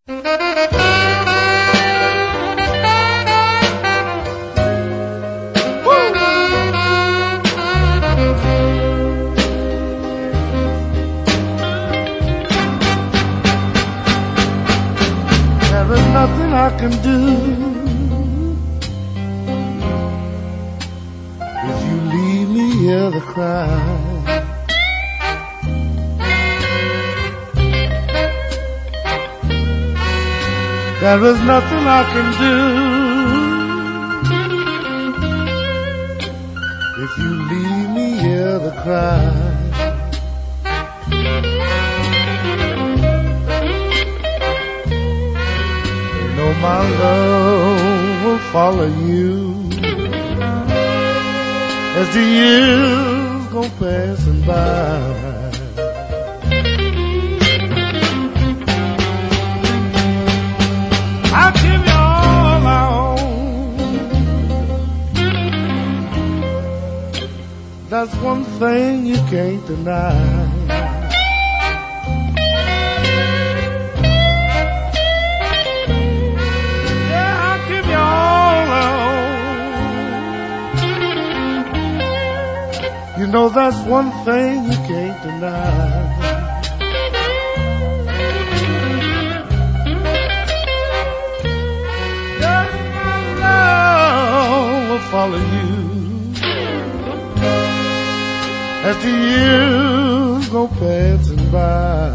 There is nothing I can do if you leave me here to cry. There is nothing I can do if you leave me here to cry. You know my love will follow you as the years go passing by. I'll give you all I own. That's one thing you can't deny. Yeah, I'll give you all I own. You know that's one thing you can't deny. Follow you as the years go passing by.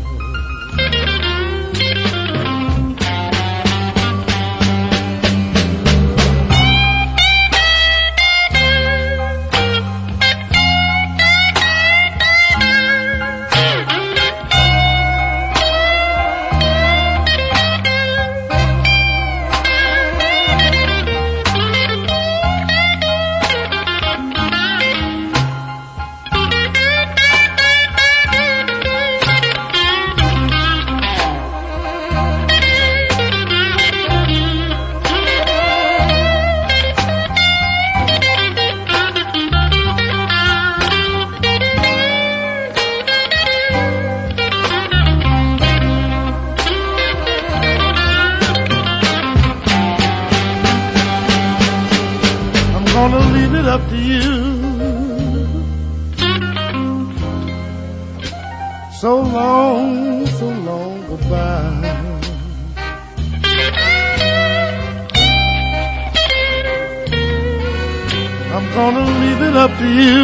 I'm gonna leave it up to you. So long goodbye. I'm gonna leave it up to you.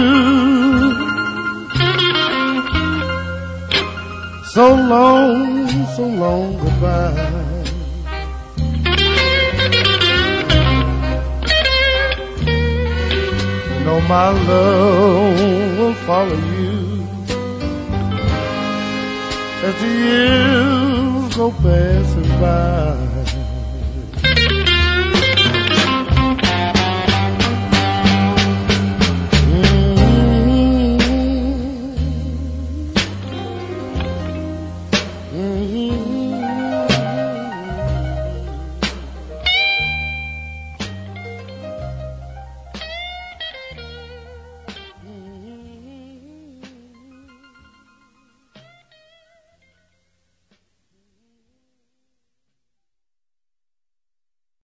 So long goodbye. Know my love will follow you as the years go passing by.